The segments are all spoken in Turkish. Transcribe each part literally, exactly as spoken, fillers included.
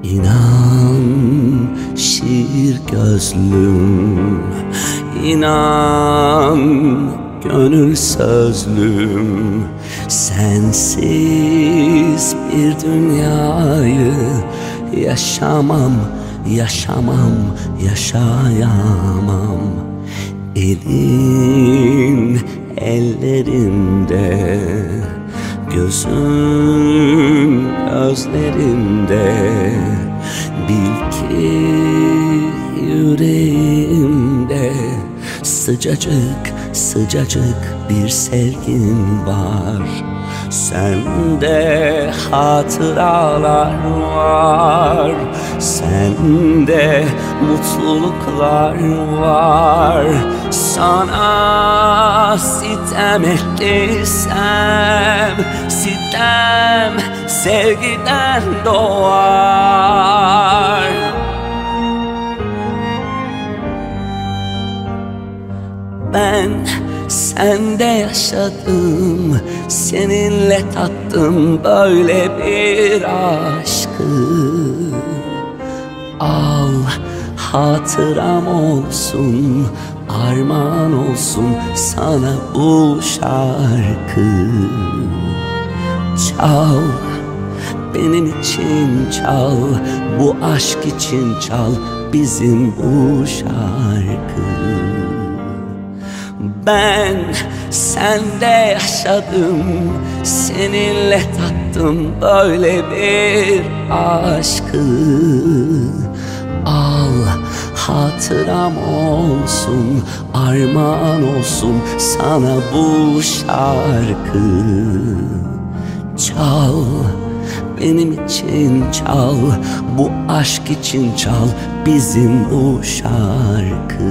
İnan şiir gözlüm, İnan gönül sözlüm, sensiz bir dünyayı yaşamam, yaşamam, yaşayamam. Elin ellerimde, gözün gözlerimde, bil ki yüreğimde sıcacık sıcacık bir sevgin var. Sende hatıralar var, sende mutluluklar var. Sana sitem ettiysem, sitem sevgiden doğar. Ben sende yaşadım, seninle tattım böyle bir aşkı. Al hatıram olsun, armağan olsun sana bu şarkı. Çal, benim için çal, bu aşk için çal bizim bu şarkı. Ben sende yaşadım, seninle tattım böyle bir aşkı. Al hatıram olsun, armağan olsun sana bu şarkı. Çal, benim için çal, bu aşk için çal bizim bu şarkı.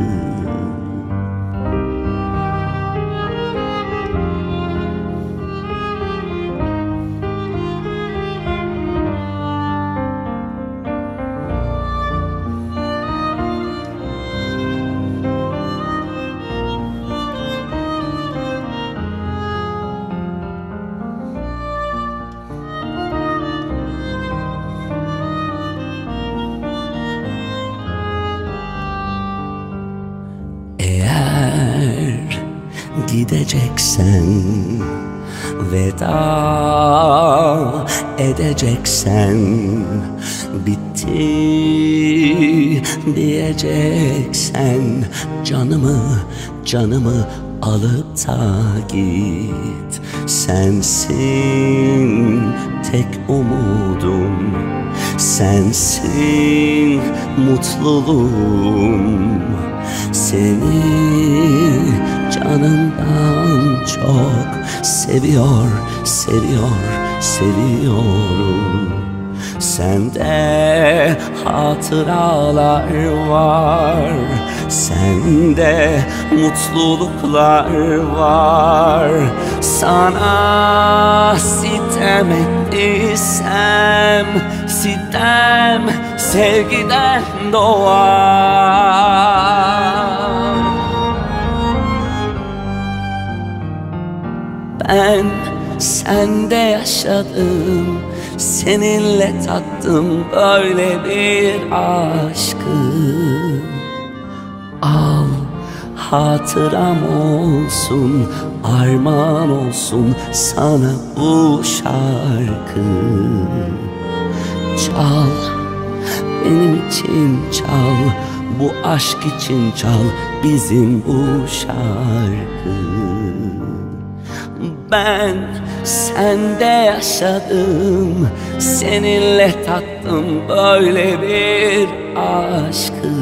Eğer gideceksen, veda edeceksen, bitti diyeceksen, canımı canımı alıp da git. Sensin tek umudum, sensin mutluluğum. Seni canımdan çok seviyor, seviyor, seviyorum. Sende hatıralar var, sende mutluluklar var. Sana sitem ettiysem, sitem sevgiden doğar. Ben sende yaşadım, seninle tattım böyle bir aşkı. Al hatıram olsun, armağan olsun sana bu şarkı. Çal, benim için çal, bu aşk için çal bizim bu şarkı. Ben sende yaşadım, seninle tattım böyle bir aşkı.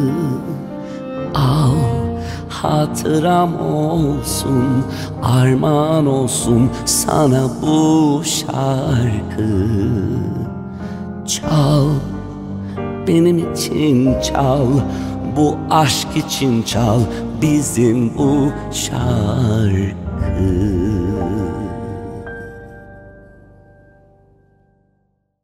Al hatıram olsun, armağan olsun sana bu şarkı. Çal, benim için çal, bu aşk için çal bizim bu şarkı.